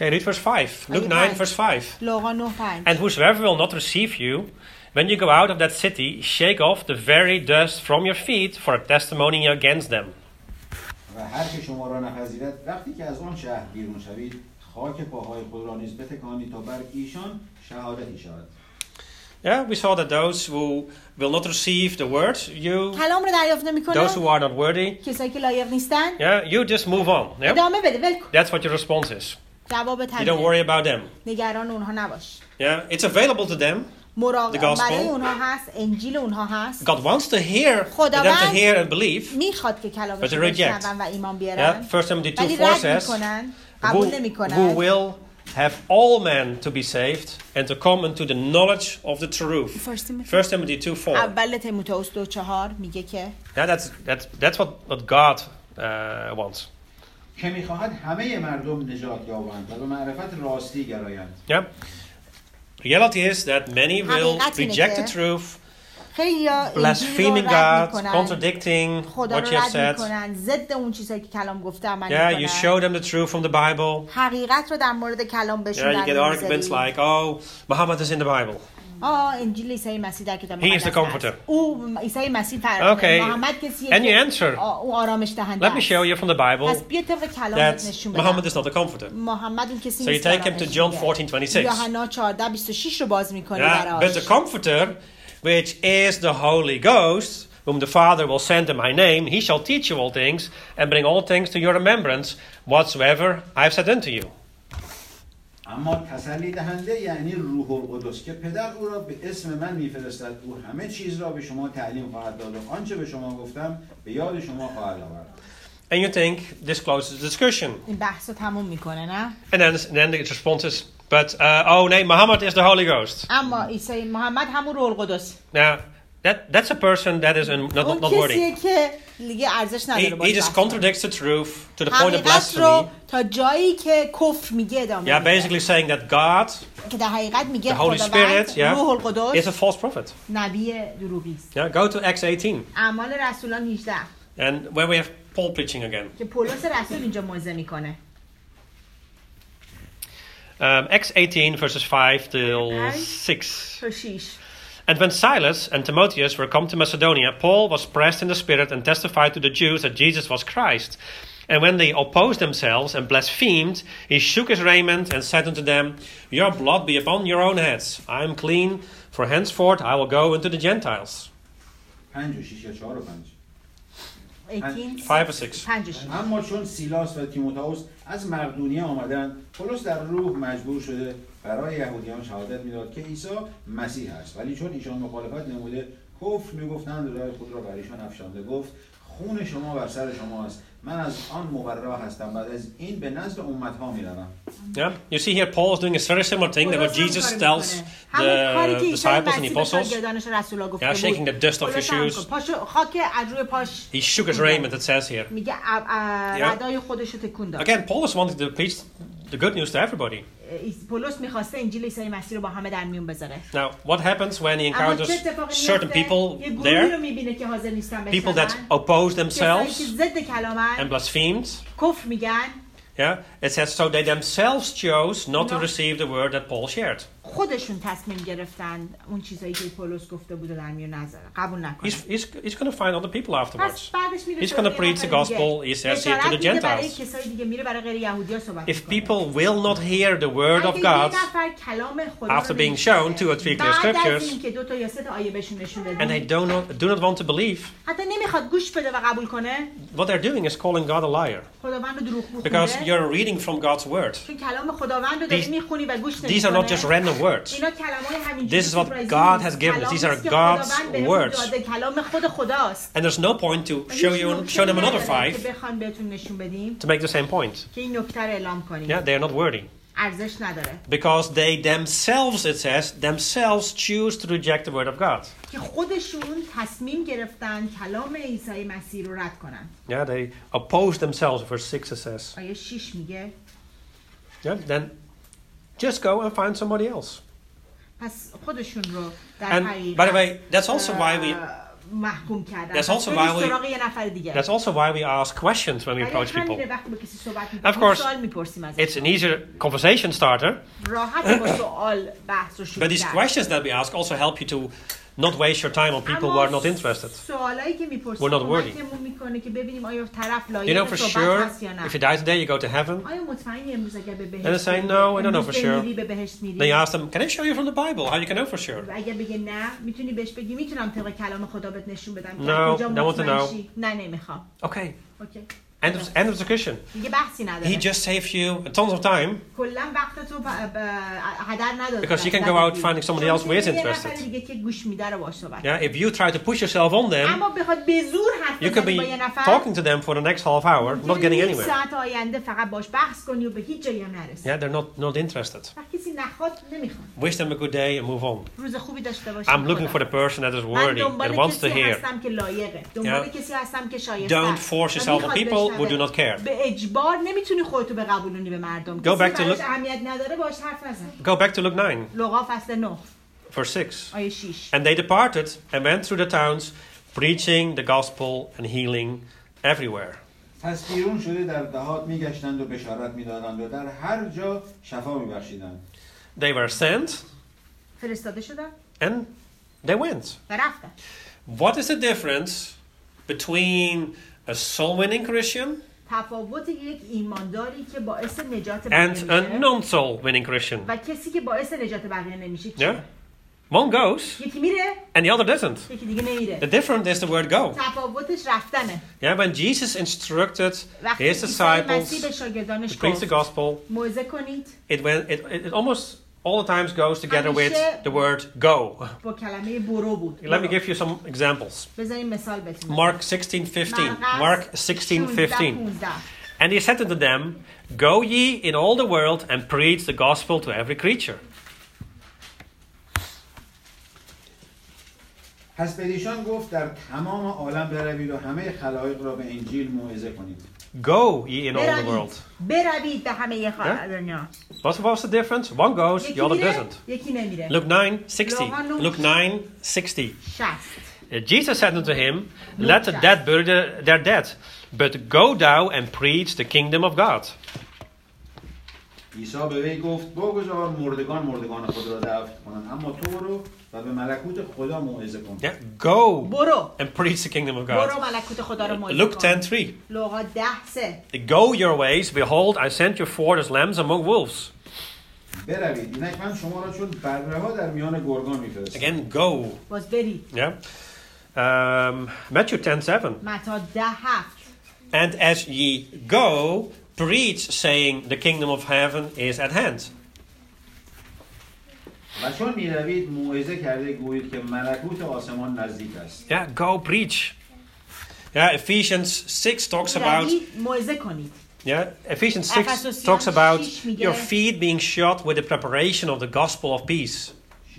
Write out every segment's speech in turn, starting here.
Okay, read verse 5. Luke 9, verse 5. لوقا 9:5. And whosoever will not receive you, when you go out of that city, shake off the very dust from your feet for a testimony against them. و هر که شما را نپذیرد وقتی که از آن شهر بیرون شوید خاک پاهای خود را نیز بتکانید تا بر ایشان شهادتی شود. Yeah, we saw that those who will not receive the word, کلام رو دریافت نمی‌کنن. those who are not worthy, کسایی که لایق نیستن. yeah, you just move on. Yeah? ادامه بده. ول کن. That's what your response is. جواب You don't تنظیم. worry about them. نگران اونها نباش. Yeah, it's available to them. مراقب The gospel. برای اونها هست، انجیل اونها هست. God wants to hear them to خداوند hear and believe. میخواد که کلامش But رو they reject. بشنون و ایمان Yeah, بیارن. 1 Timothy ولی 2:4 رد says, میکنن، who, قبول who نمیکنن. will have all men to be saved and to come into the knowledge of the truth. 1 Timothy 2:4. اول تیموتائوس 2:4 میگه که Yeah, that's what God wants. که میخواهد همه مردم نجات یابند و به معرفت راستی گرایند. Yeah. Reality is that many will حقیقت اینه reject که the truth, خیلی blaspheming رد God, میکنن، contradicting خدا what رو you have رد said. میکنن، ضد اون چیزایی که کلام گفته عمل Yeah, you میکنن. show them the truth from the Bible. حقیقت رو در مورد کلام بهشون Yeah, you get arguments like, oh, Muhammad is in the Bible. انجیل عیسی مسیح در کتاب He is the مقدس هست. comforter. او عیسی مسیح Okay. محمد کسیه And you که answer. او آرامش دهنده Let me است. show you from the Bible پس بیا طبق کلامت that نشون Muhammad بدم. is not the comforter. محمد اون کسی So you نیست take که him to آرامش John میده. 14:26. یوحنا 14:26 رو باز میکنی Yeah, but the براش. comforter, which is the Holy Ghost, whom the Father will send in my name, he shall teach you all things and bring all things to your remembrance whatsoever I have said unto you. اما تسلی دهنده یعنی روح القدس که پدر او را به اسم من میفرستد، او همه چیز را به شما تعلیم خواهد داد و آنچه به شما گفتم به یاد شما خواهد آورد. And you think this closes the discussion. این بحث رو تموم میکنه نه؟ And then the response is, but oh no, Muhammad is the Holy Ghost. اما عیسی محمد همون روح القدس. Now, that's a person that is not اون worthy. کسیه که دیگه ارزش نداره He باش just بحث کنه. contradicts the truth to the point of حقیقت رو blasphemy. تا جایی که کفر میگه ادامه Yeah, میده. basically saying that God, که در حقیقت میگه the Holy Spirit, خداوند yeah, روح is القدس a false prophet. نبی دروغی است. Yeah, go to Acts 18. اعمال رسولان 18 And where we have Paul preaching again. که پولس رسول اینجا موعظه میکنه. Acts 18 verses 5 till 6. تا 6 And when Silas and Timotheus were come to Macedonia, Paul was pressed in the spirit and testified to the Jews that Jesus was Christ. And when they opposed themselves and blasphemed, he shook his raiment and said unto them, your blood be upon your own heads. I am clean, for henceforth I will go into the Gentiles. 5 و 6 یا 4 و 5. 18 5 or 6. 5 و 6 اما چون سیلاس و تیموتائوس از مقدونیه آمدند، پولس در روح مجبور شده برای یهودیان شهادت میداد که عیسی مسیح است، ولی چون ایشان مخالفت نموده کفر میگفتند و رای خود را بر ایشان افشانده، گفت خون شما بر سر شما است، من از آن مبرا هستم، بعد از این به نزد امتها میروم. Yeah, you see here Paul is doing a very similar thing that what Jesus tells the disciples and the apostles. Yeah, shaking the dust off his shoes. خاک از روی پاش He shook his raiment, it says here. میگه ردای خودش رو تکون داد. Again, Paul is wanting to preach the good news to everybody. پولس میخواسته انجیل عیسی مسیح رو با همه در میون بذاره. Now, what happens when he اما encounters چه اتفاقی certain میفته؟ people یه گروهی رو there, میبینه که حاضر نیستن people بشنون. that oppose کسایی themselves که ضد کلامن and blasphemed? کفر میگن. Yeah, it says so they themselves chose not to receive the word that Paul shared. خودشون تصمیم گرفتن اون چیزایی که پولس گفته بود در میون نذاره، قبول نکنن. He's going to find other people پس afterwards. بعدش میره He's going to preach the gospel, he says here, to the برای Gentiles. کسای دیگه میره برای غیر یهودی‌ها صحبت If میکنه. people will not hear the word of اگه یه God نفر کلام خدا after رو being نمی‌شنوه، shown 2 or 3 clear بعد از scriptures اینکه 2 تا یا 3 تا آیه بهشون نشون and they بدی، do not want to believe, حتی نمیخواد گوش بده و قبول کنه، what they're doing is calling God a liar. خداوند رو دروغگو Because خونده. you're reading from God's word. چون کلام خداوند رو داری These- میخونی و گوش These are not just نمی‌کنی. random words. اینا کلمای همینجوری This is what سورپرایزی God نیست. has given us. These are کلامی است که God's خداوند بهمون words. داده. کلام خود خداست. And there's no point to show them another 5 که بخوایم بهتون نشون بدیم to make the same point. که این نکته رو اعلام کنیم. Yeah, they are not worthy. ارزش نداره. Because they themselves, it says, themselves choose to reject the word of God. که خودشون تصمیم گرفتن کلام عیسی مسیح رو رد کنن. Yeah, they oppose themselves, verse 6 it says. آیه 6 میگه Yeah, then just go and find somebody else. پس خودشون رو در And حقیقت by the way, that's also why we محکوم کردن. That's also برید why we- سراغ یه نفر دیگه. That's also why we ask questions when we ولی approach people. همینه وقتی با کسی صحبت Of می‌کنیم course, سوال می‌پرسیم ازش. It's an easier conversation starter, راحت با سوال بحث رو شروع but these کرد. questions that we ask also help you to not waste your time on people who are not interested. سوالایی که می‌پرسیم We're not worthy. کمکمون می‌کنه که ببینیم آیا طرف You know لایق for صحبت sure, هست یا نه. if you die today, you go to heaven. آیا مطمئنی امروز اگر به And they بهشت say, no, I don't know for sure. میری به بهشت میری؟ Then you ask them, can I show you from the Bible how you can know for sure? و اگه بگه نه میتونی بهش بگی میتونم طبق کلام خدا بهت نشون بدم که No, کجا don't want to مطمئن know. شی. نه نمیخوام. Okay, اوکی. end of discussion. دیگه بحثی نداره. He just saved you tons of time کلا وقت تو هدر نداد. because you can go out finding somebody else who is interested. دیگه که گوش میده رو باهاش صحبت. Yeah, if you try to push yourself on them, اما بخواد به زور حرف you could بزنی be با یه نفر talking to them for the next half hour, not getting anywhere. ساعت آینده فقط باش بحث کنی و به هیچ جایی هم نرسی. Yeah, they're not interested. وقتی کسی نخواد نمیخواد. Wish them a good day and move on. روز خوبی داشته باشی. I'm looking for the person that is من worthy دنبال and wants to کسی hear. هستم که لایقه. دنبال کسی هستم که شایسته. Don't force yourself on people who do not care. به اجبار نمیتونی خودتو بقبولونی به مردم. Go کسی back to براش look- اهمیت نداره باش حرف نزن. Go back to Luke 9, لوقا فصل 9 verse 6. آیه 6. And they departed and went through the towns, preaching the gospel and healing everywhere. پس بیرون شده در دهات میگشتند و بشارت میدادند و در هر جا شفا میبخشیدند. They were sent فرستاده شدن and they went. و رفتن. What is the difference between a soul-winning Christian تفاوت یک ایمانداری که باعث نجات and بقیه a میشه non-soul-winning Christian? و کسی که باعث نجات بقیه نمیشه Yeah? کیه؟ One goes یکی میره and the other doesn't. یکی دیگه نمیره. The difference is the word go. تفاوتش رفتنه. Yeah, when Jesus instructed وقتی his عیسی مسیح به disciples شاگردانش to preach the گفت gospel, موعظه کنید it almost all the times goes together with همیشه the word go. با کلمه برو بود. Let me give you some examples. بذاریم مثال بتونیم. Mark 16:15. Mark 16:15. 16:15. And he said unto them, Go ye in all the world and preach the gospel to every creature. پس به ایشان گفت در تمام عالم بروید و همه خلایق را به انجیل موعظه کنید. Go ye in all the world. بروید به همه دنیا. What's the difference? One goes, یکی the other میره doesn't. یکی نمیره. Luke 9:60. Luke Luke 9:60. 60. Jesus said unto him, Let the dead bury their dead, but go thou and preach the kingdom of God. عیسی به وی گفت بگذار مردگان خود را دفن کنند، اما تو برو و به ملکوت خدا موعظه کن. Yeah, go برو and preach the kingdom of برو God. ملکوت خدا رو موعظه Luke کن. 10:3. لوقا 10:3. Go your ways, behold, I send you forth as lambs among wolves. بروید اینک من شما را چون بره ها در میان گرگان میفرستم. Again, go. باز برید. Yeah. Matthew 10:7. متی 10:7. And as ye go, preach, saying, the kingdom of heaven is at hand. و چون میروید موعظه کرده گویید که ملکوت آسمان نزدیک است. Yeah, go preach. Yeah, Ephesians 6 talks about. موعظه کنید. Yeah, Ephesians 6 talks about your feet being shod with the preparation of the gospel of peace.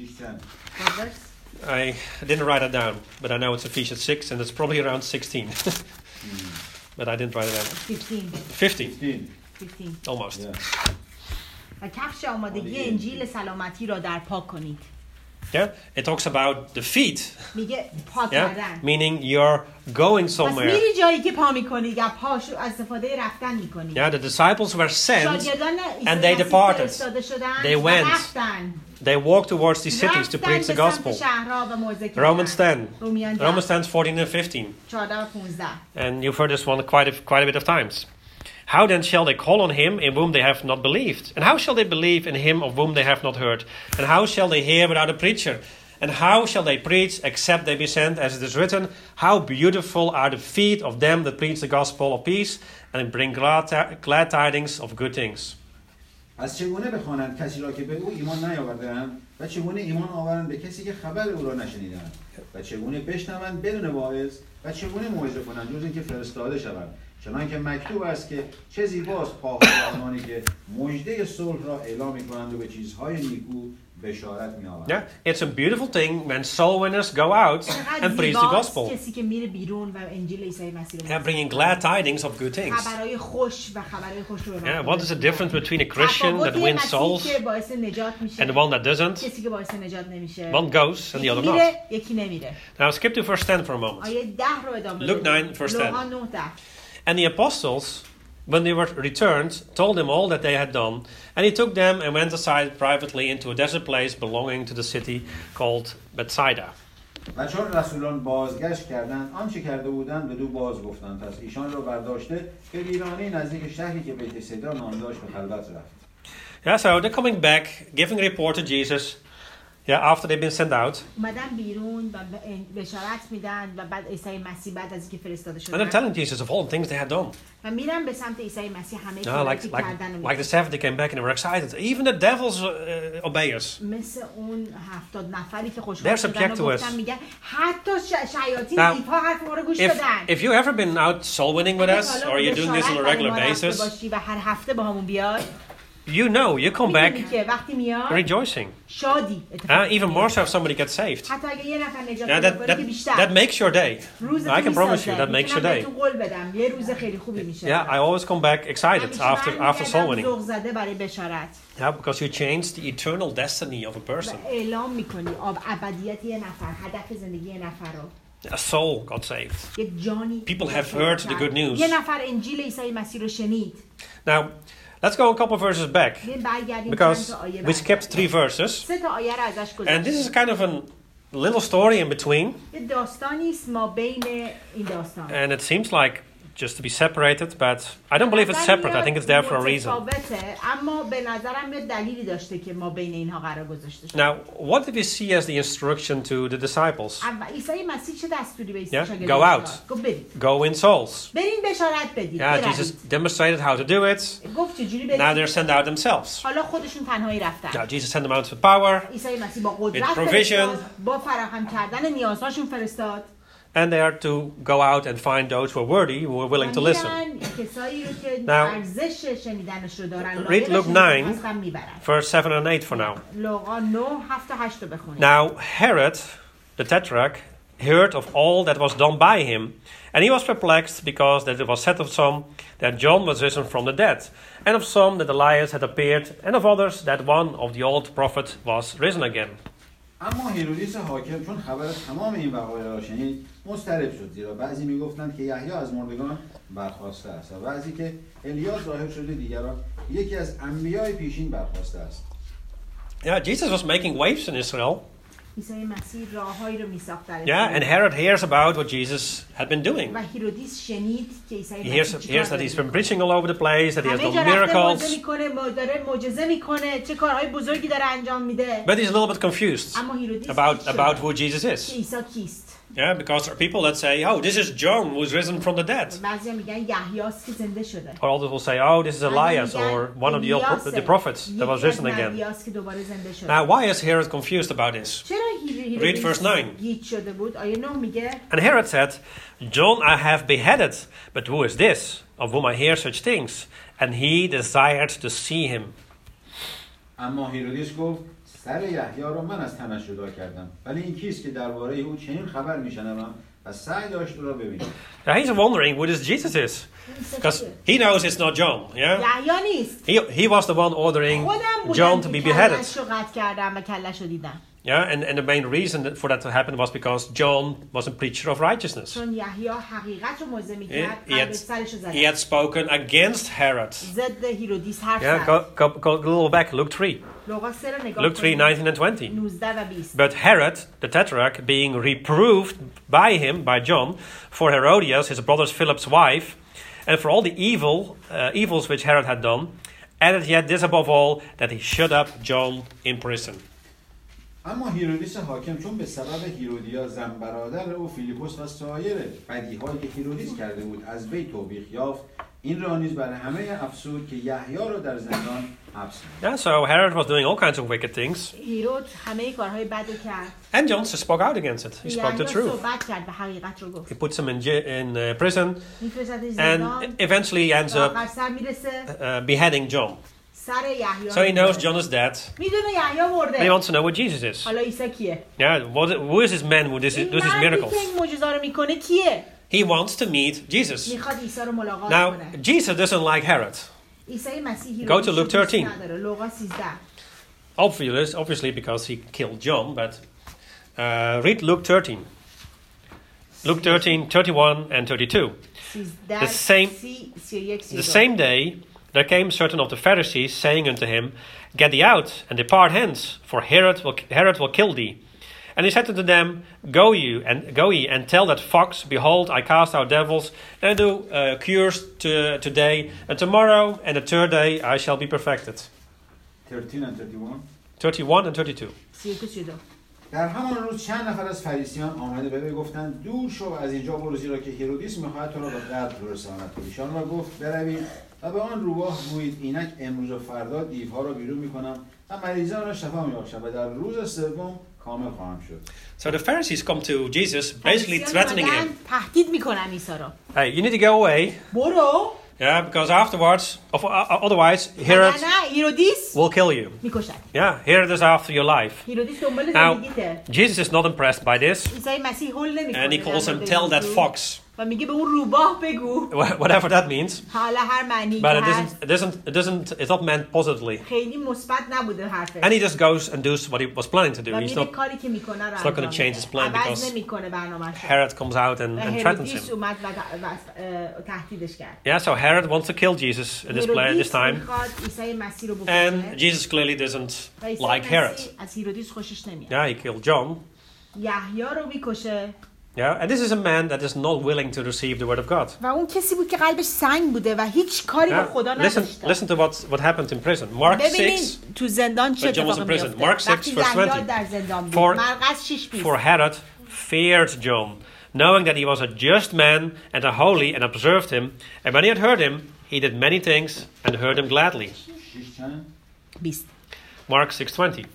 6 I didn't write it down, but I know it's Ephesians 6 and it's probably around 16. But I didn't write it down. 15. 15. Almost. Yeah. و کفش آمادگی انجیل سلامتی را در پا کنید. Yeah, it talks about the feet. میگه پا Yeah, کردن. meaning you're going پس somewhere. میری جایی که پا میکنی یا پاش استفاده رفتن میکنی. Yeah, the disciples were sent شاگردان and they عیسی departed. فرستاده شدن They و went. رفتن. They walked towards these cities to رفتن preach the به سمت gospel. شهرها و موعظه کردن. Romans 10. رومیان 10. Romans 10, 14 and 15. 14 و 15. And you've heard this one quite a bit of times. How then shall they call on him in whom they have not believed? And how shall they believe in him of whom they have not heard? And how shall they hear without a preacher? And how shall they preach except they be sent? As it is written, how beautiful are the feet of them that preach the gospel of peace and bring glad tidings of good things. از چگونه بخوانند کسی را که به او ایمان نیاورده‌اند و چگونه ایمان آورند به کسی که خبر او را نشنیدند و چگونه بشنوند بدون واعظ و چگونه موعظه کنند جز اینکه فرستاده شوند چنانکه مکتوب است که چه زیباست پاهایانی که مژده صلح را اعلام می‌کنند و به چیزهای نیکو بشارت می‌آورند. Yeah, it's a beautiful thing when soul winners go out and preach the gospel. کسی که میره بیرون و انجیل عیسی مسیح رو And bringing glad tidings of good things. خبرهای خوش و خبرهای خوش رو Yeah, what is the difference between a Christian that wins souls که باعث نجات میشه and the one that doesn't? کسی که باعث نجات نمیشه One goes and the other میره not. یکی نمیره Now skip to verse 10 for a moment. آیه 10 رو ادامه Luke 9, verse 10. لوقا 9:10 And the apostles, when they were returned, told him all that they had done. And he took them and went aside privately into a desert place belonging to the city called Bethsaida. و چون رسولان بازگشت کردند آنچه کرده بودند به دو باز گفتند پس ایشان را برداشته به ویرانه نزدیک شهری که بیت سیدا نام داشت به خلوت رفت. Yeah, so they're coming back, giving a report to Jesus. Yeah, after they've been sent out. اومدن بیرون و بشارت میدن و بعد عیسی مسیح بعد از اینکه فرستاده And they're شدن telling Jesus of all the things they had done. و میرن به سمت عیسی مسیح همه No, کاری like, که like, کردن و like the 70 came back and they were excited. Even the devils obey us. مثل اون 70 نفری که They're خوشحال شدن subject و to گفتن us. میگن حتی شیاطین Now, دیوها حرف ما رو گوش دادن If you ever been out soul winning with us, or you're doing this on a regular basis, باشی و هر هفته با همون بیاد you know you come back می‌دونی که وقتی میاد rejoicing. شادی اتفاق Even more so if somebody gets saved. حتی اگه یه نفر نجات Yeah, پیدا کنه که that بیشتر makes your day. روز I can promise you that makes your day. قول بدم یه روز خیلی خوبی میشه Yeah, I always come back excited after soul winning. ذوق زده برای بشارت Yeah, because you change the eternal destiny of a person. اعلام میکنی ابدیت یه نفر هدف زندگی یه نفر رو A soul got saved. یک جانی People have heard the good news. یه نفر انجیل عیسی مسیح رو شنید Now, let's go a couple verses back برگردیم because چند تا آیه we skipped 3 verses. سه تا آیه رو ازش And this is گذاشتیم kind of a little story in between. یه داستانی است ما بین این داستان And it seems like just to be separated, but I don't believe it's separate. I think it's there for a reason. متفاوته، اما به نظرم یه دلیلی داشته که ما بین اینها قرار گذاشته شد. Now, what did we see as the instruction to the disciples? عیسی مسیح چه دستوری به این Yeah, شاگردان go داد؟ out. گفت برید. Go win souls. برین بشارت بدید. Yeah, بروید. Jesus demonstrated how to do it. گفت چجوری Now برید. they're sent out themselves. حالا خودشون تنهایی رفتن. Now Jesus sent them out with power, عیسی مسیح با قدرت with provision. فرستاد، با فراهم کردن نیازهاشون فرستاد. and they are to go out and find those who are worthy, who are willing to listen. کسایی رو که Now, ارزش شنیدنش رو دارن، read Luke 9, هستن میبرن. verse 7 and 8 for now. لوقا 9 7 تا 8 رو بخونید. Now Herod, the Tetrarch, heard of all that was done by him, and he was perplexed because that it was said of some that John was risen from the dead, and of some that Elias had appeared, and of others that one of the old prophet was risen again. اما هیرودیس حاکم چون خبر تمام این وقایع را شنید مضطرب شد، زیرا بعضی میگفتند که یحیی از مردگان برخاسته است و بعضی که الیاس ظاهر شده، دیگران یکی از انبیای پیشین برخاسته است. Yeah, Jesus was making waves in Israel. عیسی مسیح راههایی رو میساخت در Yeah, and Herod hears about what Jesus had been doing. و هیرودیس شنید که عیسی He hears that he's been preaching all over the place, that he has همه done جا رفته miracles. موعظه میکنه، داره معجزه میکنه، چه کارهای بزرگی داره انجام میده. But he's a little bit confused اما هیرودیس about who Jesus is. عیسی کیست؟ Yeah, because there are people that say, oh, this is John who's risen from the dead. بعضیا میگن یحیاست که زنده شده. Or others will say, oh, this is Elias or one of the prophets that was risen again. یحیاست که دوباره زنده شده. Now, why is Herod confused about this? چرا Read verse 9. گیج شده بود؟ آیه 9 میگه And Herod said, John I have beheaded, but who is this, of whom I hear such things? And he desired to see him. اما هیرودیس گفت سر یحیی را من از تنش جدا کردم، ولی این کیست که درباره او چنین خبر میشنوم و سعی داشت او را ببینم. Now he's wondering who this Jesus is, because he knows it's not John. Yeah, یحیی نیست. he was the one ordering John to be beheaded. کلش رو قطع کردم و کلش رو دیدم. Yeah, and the main reason for that to happen was because John was a preacher of righteousness. چون یحیی حقیقت رو موعظه میکرد، قلب سرش رو زد. He had spoken against Herod. ضد هیرودیس حرف Yeah, زد. go a little back, Luke 3. لوقا 3 رو نگاه Luke 3, 19 and 20. 19 و 20. But Herod, the Tetrarch, being reproved by him, by John, for Herodias, his brother Philip's wife, and for all the evils which Herod had done, added yet this above all, that he shut up John in prison. اما هیرودیس حاکم چون به سبب هیرودیا زن برادر او فیلیپوس و سایر بدیهایی که هیرودیس کرده بود از وی توبیخ یافت، این را نیز برای همه افسود که یحیی را در زندان حبس Yeah, so Herod was doing all kinds of wicked things. هیرود همه کارهای بد رو کرد. And John spoke out against it. He spoke the یحیی truth. صحبت کرد و حقیقت رو گفت. He puts him in prison میفرستدش and زندان. eventually ends up آخر سر میرسه beheading John. سر یحیی. So he knows John is dead. میدونه یحیی And he مرده. wants to know what Jesus is. حالا عیسی کیه؟ Yeah, who is this man who does این these مردی miracles? که این معجزه رو میکنه کیه؟ He wants to meet Jesus. میخواد عیسی رو ملاقات Now, کنه. Jesus doesn't like Herod. عیسی مسیحی Go to Luke 13. نداره. لوقا 13. Obviously because he killed John, but read Luke 13. Luke 13, 31 and 32. 13 The same- 31 The same day there came certain of the Pharisees, saying unto him, Get thee out, and depart hence, for Herod will kill thee. And he said unto them, Go ye and tell that fox, Behold, I cast out devils, and I do cures today, and tomorrow, and the third day I shall be perfected. 13 and 31. 31 and 32. 32. در همان روز چند نفر از فریسیان آمده به وی گفتند دور شو از اینجا برو زیرا که هرودیس میخواهد تو را به قتل رساند. ایشان را گفت بروید و به آن روباه گویید اینک امروز و فردا دیوها را بیرون میکنم و مریضان را شفا میبخشم و در روز سوم کامل خواهم شد. So the Pharisees come to Jesus, basically threatening him. تهدید میکنن عیسی را. Hey, you need to go away. برو. Yeah, because afterwards, otherwise, Herod نه هیرودیس will kill you. میکشد. Yeah, Herod is after your life. هیرودیس دنبال Now, زندگیته. Jesus is not impressed by this, عیسی مسیح هول نمیکنه. and he calls him, Tell that fox. و میگه به اون روباه بگو. Whatever that means. حالا هر معنی But که هست. it's not meant positively. خیلی مثبت نبوده حرفش. And he just goes and does what he was planning to do. و He's میره not, کاری که میکنه رو it's not going to انجام change his میده. plan عوض because نمیکنه برنامه‌شو. Herod comes out and threatens هرودیس him. اومد و تهدیدش کرد. Yeah, so Herod wants to kill Jesus in this هرودیس time. میخواد عیسی مسیح رو And بکشه. Jesus clearly doesn't و عیسی like Herod. مسیح از هیرودیس خوشش نمیاد. Yeah, he killed John. یحیی رو میکشه. Yeah, and this is a man that is not willing to receive the word of God. و اون کسی بود که قلبش سنگ بوده و هیچ کاری با خدا نداشته. Listen to what happened in prison. Mark 6. ببینید تو زندان چه When John was اتفاقی in prison. میفته. Mark 6 وقتی verse یحیی 20. در زندان بود. For- مرقس 6 For Herod feared John, knowing that he was a just man and a holy, and observed him. And when he had heard him, he did many things and heard him gladly. 6 چند؟ 20. Mark 6:20.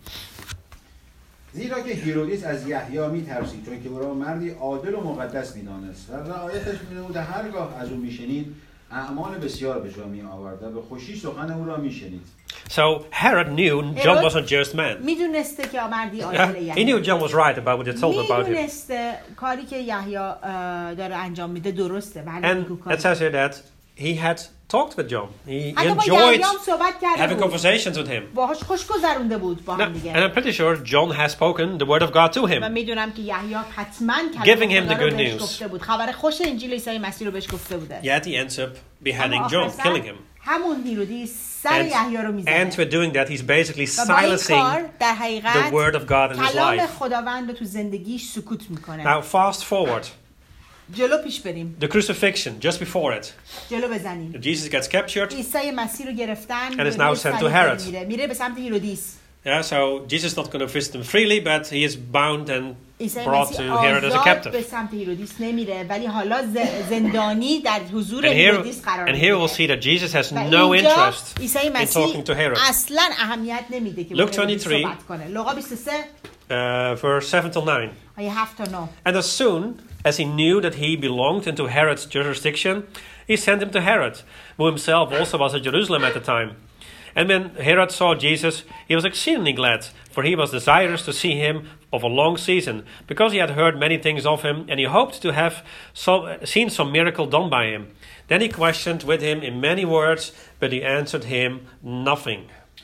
زیرا که هیرودیس از یحیی می‌ترسید چون که او را مردی عادل و مقدس می‌دانست و رعایتش می‌نمود و هرگاه از او می‌شنید اعمال بسیار به جا می‌آورد و به خوشی سخن او را می‌شنید. So Herod knew John was a just man. میدونسته که مردی Yeah, عادل he knew John was right about what he told about him. میدونسته کاری که یحیی داره انجام میده درسته. ولی And نیکوکاری. it says here that he had talked with John. He حتی با enjoyed یحیی هم صحبت کرده having بود. conversations with him. باهاش خوش گذرونده بود با Now, هم and دیگه. I'm pretty sure John has spoken the word of God to و him. میدونم که یحیی حتما Giving him کلام the خدا رو good بهش news. گفته بود. خبر خوش انجیل عیسی مسیح رو بهش گفته بوده. Yet he ends up beheading اما John, آخر killing سر him. همون هیرودیس سر یحیی رو And میزنه. with doing that, he's basically و با این کار silencing در the حقیقت word of God in his کلام life. خداوند رو تو زندگیش سکوت میکنه. Now, fast forward. جلو پیش بریم. The crucifixion, just before it. جلو بزنیم. Jesus gets captured. عیسی مسیح رو گرفتن. And is now sent to Herod. میره به سمت هیرودیس. Yeah, so Jesus is not going to visit him freely, but he is bound and عیسی brought to مسیح Herod as a آزاد به captive. سمت هیرودیس نمیره ولی حالا زندانی در حضور And هیرودیس قرار here we'll میگیره. see that Jesus has و no اینجا interest عیسی in مسیح talking to Herod. اصلا اهمیت نمیده که Luke با هیرودیس 23. صحبت کنه. لوقا 23 Verse 7 till 9. آیه 7 تا 9. And as soon as he knew that he belonged into Herod's jurisdiction, he sent him to Herod, who himself also was at Jerusalem at the time. And when Herod saw Jesus, he was exceedingly glad, for he was desirous to see him of a long season, because he had heard many things of him, and he hoped to have seen some miracle done by him. Then he questioned with him in many words, but he answered him nothing.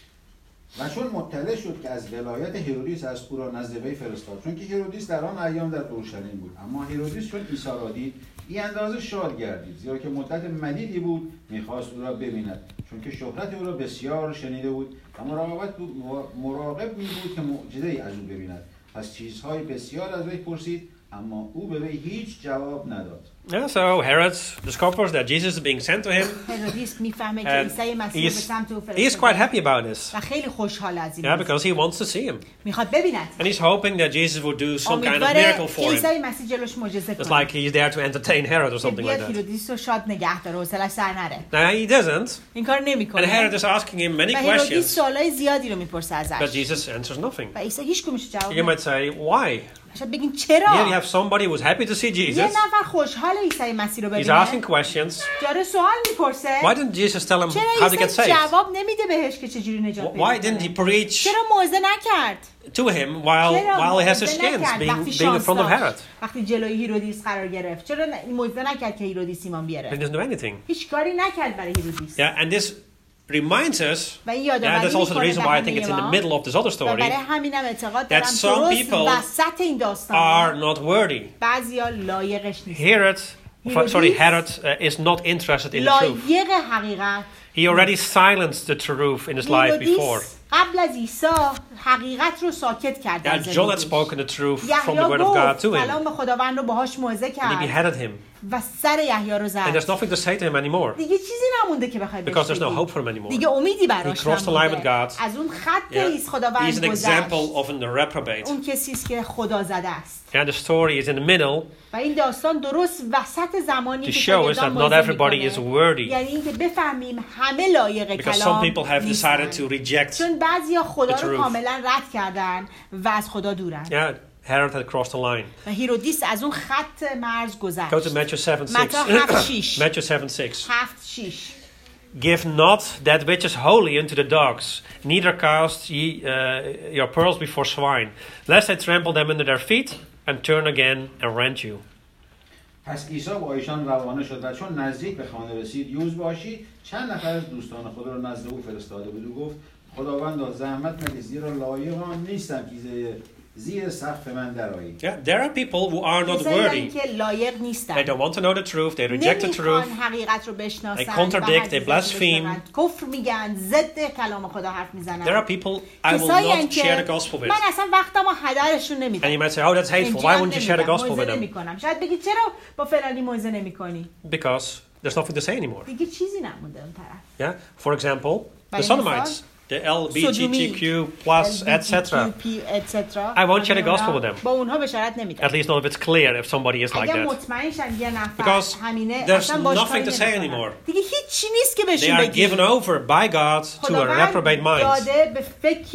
و چون مطلع شد که از ولایت هرودیس از او را نزد وی فرستاد چون که هرودیس در آن ایام در اورشلیم بود اما هرودیس چون عیسی را دید این اندازه شاد گردید زیرا که مدت مدیدی بود میخواست او را ببیند چون که شهرت او را بسیار شنیده بود و مراقب می بود که معجزه‌ای از او ببیند پس چیزهای بسیار از وی پرسید اما او به وی هیچ جواب نداد. Yeah, so Herod discovers that Jesus is being sent to him. هرودیس میفهمه که And عیسی مسیح به سمت او He is quite happy about this. و خیلی خوشحال از این Yeah, موضوع. because he wants to see him. میخواد ببیند. And he's hoping that Jesus would do some kind of امیدواره miracle که for him. عیسی مسیح جلوش معجزه It's کنه. like he's there to entertain Herod or که something like بیاد that. هرودیس رو شاد نگه داره حوصله‌اش سر نره. Now he doesn't. این کار And نمیکنه. Herod is asking him many و هرودیس questions, سوالای زیادی رو میپرسه but ازش. Jesus answers nothing. و عیسی هیچ کدومش جواب You نمیده. might say, why? شاید بگین Here you چرا؟ have somebody who's happy to see یه Jesus. نفر خوشحال عیسی مسیح رو He's ببینه. asking questions. داره سوال میپرسه. Why didn't Jesus tell him چرا how to get عیسی saved? جواب نمیده بهش که چجوری نجات پیدا Why didn't he کنه؟ preach چرا موعظه نکرد؟ to him while he has his موعظه skins نکرد وقتی being in شانس front of داشت؟ Herod? وقتی جلوی هیرودیس قرار گرفت چرا موعظه نکرد که هیرودیس ایمان He بیاره؟ didn't do anything. هیچ کاری نکرد برای هیرودیس. Yeah, and this reminds us, و این and یادآوری that's also the میکنه reason به why I think it's in the همه middle of this other ما و story, برای همینم اعتقاد that دارم some درست people وسط این داستان are not worthy. بعضیا لایقش نیست. Herod is not interested in the truth. لایق حقیقت. He already silenced the truth in his life before. قبل از عیسی حقیقت رو ساکت کرد در Yeah, John had زندگیش. spoken the truth from the یحیی word of God گفت to him, کلام خداوند رو باهاش موعظه and he کرد beheaded him. و سر یحیی رو And زد. there's nothing to say to him anymore دیگه چیزی نمونده که بخوای because there's no بگی. hope for him anymore. دیگه امیدی براش He crossed the line with نمونده. God. از اون خط Yeah. ایست He's خداوند an گذشت. example of a reprobate. اون کسی است که خدا زده است. And the story is in the middle و این داستان درست وسط زمانی to که show us that شاگردان not موعظه everybody is می‌کنه. worthy, یعنی اینکه بفهمیم همه لایق because some کلام people have نیستن. decided to reject. چون بعضیا خدا the رو truth. کاملا رد کردن و از خدا دورن. Yeah, Herod had crossed the line. و هیرودیس از اون خط مرز گذشت. Go to Matthew 7:6. متی 7:6. Matthew 7:6. 7:6. Give not that which is holy unto the dogs, neither cast ye your pearls before swine, lest they trample them under their feet and turn again and rend you. پس عیسی با ایشان روانه شد و چون نزدیک به خانه رسید یوز باشید چند نفر از دوستان خود را نزد او فرستاده بود و گفت خداوندا زحمت مکش زیرا لایق آن نیستم که زیر سقف من درآیی. Yeah, there are people who are not کسایی worthy. که لایق نیستن. They don't want to know the truth. They reject the نمیخوان truth. حقیقت رو بشناسن. They contradict, they blaspheme. کفر میگن، ضد کلام خدا حرف میزنن. There are people I will کسایی not share the gospel with. من اصلا وقتمو هدرشون نمیدم. And you might say, oh, that's hateful. Why wouldn't you share the gospel with them? نمیکنم. شاید بگی چرا با فلانی موعظه نمیکنی؟ Because there's nothing to say anymore. دیگه چیزی نمونده اون طرف. Yeah. For example, the برای Sodomites, the LGBTQ plus, etc. I won't share the gospel with them. با اونها بشارت نمیدم. At least not if it's clear if somebody is like اگر that. مطمئن شن یه نفر Because همینه there's اصلا باش nothing کاری to say نمی‌کنن. anymore. دیگه هیچی نیست که They بهشون are بگی. given over by God to a reprobate خداوند mind. داده به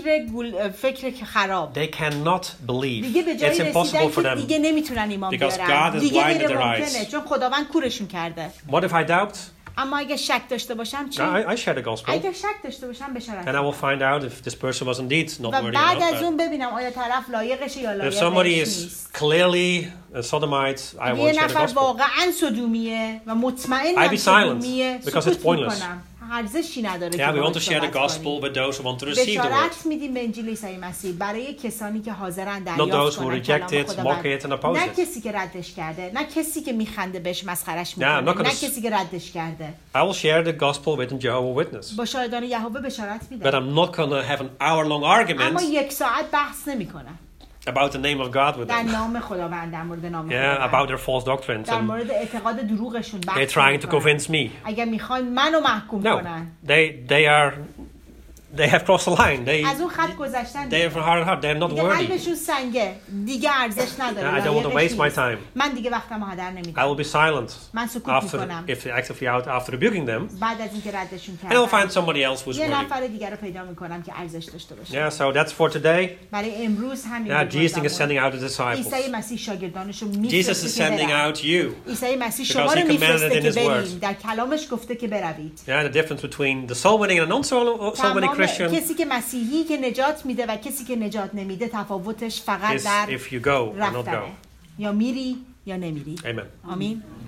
فکر که خراب. They cannot believe. دیگه به It's جایی impossible رسیدن for که them. دیگه نمیتونن ایمان Because بیارن. God has دیگه blinded غیر their ممکنه eyes. چون خداوند کورشون کرده. What if I doubt? اما اگه شک داشته باشم چی؟ No, I share the gospel. اگه شک داشته باشم بشارت. And I will find out if this person was indeed not و worthy or بعد از not. اون ببینم آیا طرف لایقشه یا If لایقش somebody is نیست. clearly a sodomite, I یه won't share the نفر gospel. واقعا سدومیه و I مطمئنم be silent سدومیه because it's سکوت pointless. میکنم. ارزشی نداره Yeah, که we want to باهاش share the صحبت gospel کنیم. with those who want to receive the word. بشارت میدیم به انجیل عیسی مسیح برای کسانی که حاضرن Not دریافت those who کنن reject کلام it, خداوند. mock it, and oppose نه it. کسی که ردش کرده، نه کسی که میخنده بهش مسخرش I'm میکنه، not gonna نه s- کسی که ردش کرده. I will share the gospel with a Jehovah's Witness. با شاهدان یهوه بشارت But میده. I'm not going to have an hour-long اما argument یک ساعت بحث نمیکنم about the name of God with در them. نام خداوند، در مورد نام Yeah, خداوند. about their false doctrines. در And مورد اعتقاد دروغشون بحث they're trying to نمی‌کنم. convince me. اگر میخواین منو محکوم No, کنن they have crossed the line. از اون خط گذشتن They have a hard heart. They're not دیگه worthy. قلبشون سنگه دیگه ارزش نداره. I don't want to لایقش waste my نیست. time. من دیگه وقتمو هدر I نمیدم. will be silent من سکوت after, میکنم after rebuking them. بعد از اینکه ردشون And I'll find کردم somebody else who's یه worthy. نفر دیگه رو پیدا میکنم که ارزش داشته باشه. Yeah, so that's for today. برای امروز همین Yeah, بود Jesus is مردم. sending out the disciples. عیسی مسیح شاگردانشو Jesus is میفرسته که sending برن. out you. عیسی مسیح Because شما he رو commanded میفرسته it in که his بریم. word. در کلامش گفته که بروید. Yeah, the difference between the soul winning and a non-soul winning Christian کسی که مسیحی که نجات میده و کسی که نجات نمیده تفاوتش فقط is در if you go or not رفتنه. go. یا میری یا نمیری. Amen. آمین.